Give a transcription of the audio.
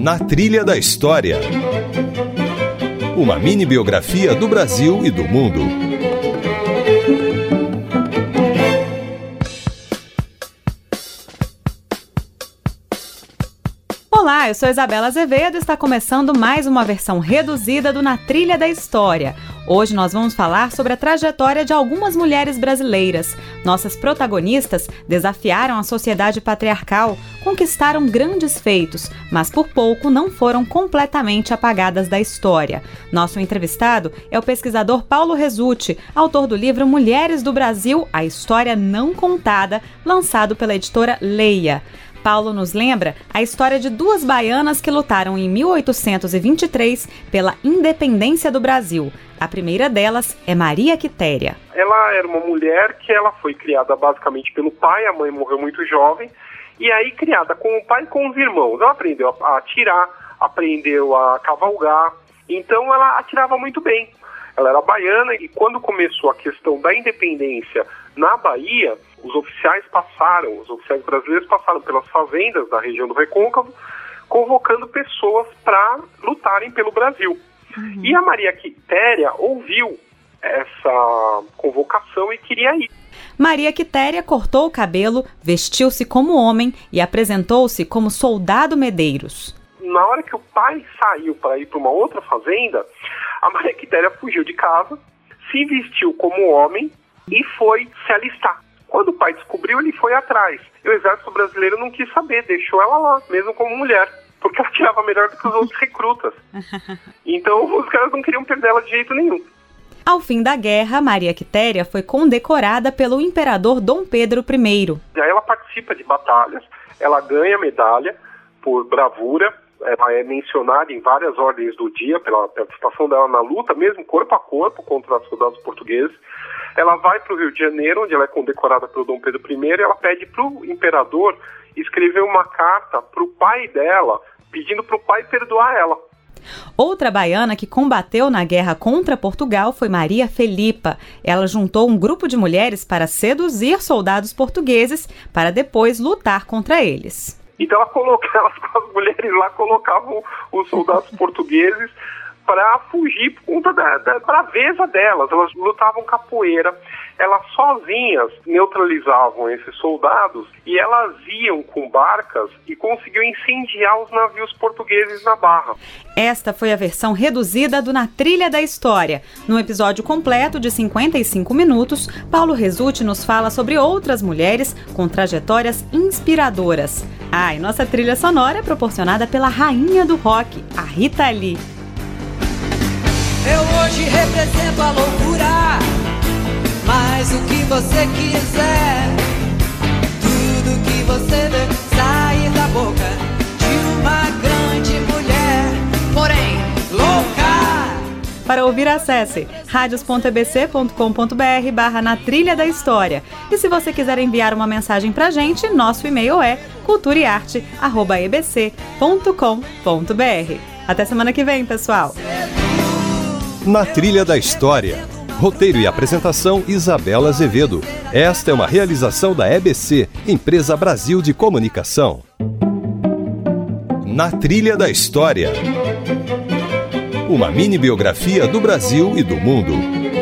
Na Trilha da História. Uma mini biografia do Brasil e do mundo. Olá, eu sou Isabela Azevedo e está começando mais uma versão reduzida do Na Trilha da História. Hoje nós vamos falar sobre a trajetória de algumas mulheres brasileiras. Nossas protagonistas desafiaram a sociedade patriarcal, conquistaram grandes feitos, mas por pouco não foram completamente apagadas da história. Nosso entrevistado é o pesquisador Paulo Rezzutti, autor do livro Mulheres do Brasil, a História Não Contada, lançado pela editora Leia. Paulo nos lembra a história de duas baianas que lutaram em 1823 pela independência do Brasil. A primeira delas é Maria Quitéria. Ela era uma mulher que ela foi criada basicamente pelo pai, a mãe morreu muito jovem, e aí criada com o pai e com os irmãos. Ela aprendeu a atirar, aprendeu a cavalgar, então ela atirava muito bem. Ela era baiana e quando começou a questão da independência na Bahia, os oficiais brasileiros passaram pelas fazendas da região do Recôncavo, convocando pessoas para lutarem pelo Brasil. E a Maria Quitéria ouviu essa convocação e queria ir. Maria Quitéria cortou o cabelo, vestiu-se como homem e apresentou-se como soldado Medeiros. Na hora que o pai saiu para ir para uma outra fazenda, a Maria Quitéria fugiu de casa, se vestiu como homem e foi se alistar. Quando o pai descobriu, ele foi atrás. E o exército brasileiro não quis saber, deixou ela lá, mesmo como mulher, porque ela tirava melhor do que os outros recrutas. Então os caras não queriam perder ela de jeito nenhum. Ao fim da guerra, Maria Quitéria foi condecorada pelo imperador Dom Pedro I. E aí ela participa de batalhas, ela ganha medalha por bravura, ela é mencionada em várias ordens do dia pela participação dela na luta, mesmo corpo a corpo contra os soldados portugueses. Ela vai para o Rio de Janeiro, onde ela é condecorada pelo Dom Pedro I, e ela pede para o imperador escrever uma carta para o pai dela, pedindo para o pai perdoar ela. Outra baiana que combateu na guerra contra Portugal foi Maria Felipa. Ela juntou um grupo de mulheres para seduzir soldados portugueses para depois lutar contra eles. Então as mulheres lá colocavam os soldados portugueses para fugir por conta da braveza delas. Elas lutavam capoeira, elas sozinhas neutralizavam esses soldados e elas iam com barcas e conseguiam incendiar os navios portugueses na Barra. Esta foi a versão reduzida do Na Trilha da História. No episódio completo de 55 minutos, Paulo Rezzutti nos fala sobre outras mulheres com trajetórias inspiradoras. E nossa trilha sonora é proporcionada pela rainha do rock, a Rita Lee. Eu hoje represento a loucura, mas o que você quiser, tudo que você vê sair da boca de uma grande mulher, porém louca. Para ouvir, acesse radios.ebc.com.br/Na Trilha da História. E se você quiser enviar uma mensagem pra gente, nosso e-mail é culturaearte@ebc.com.br. Até semana que vem, pessoal! Na Trilha da História. Roteiro e apresentação, Isabela Azevedo. Esta é uma realização da EBC, Empresa Brasil de Comunicação. Na Trilha da História. Uma mini biografia do Brasil e do mundo.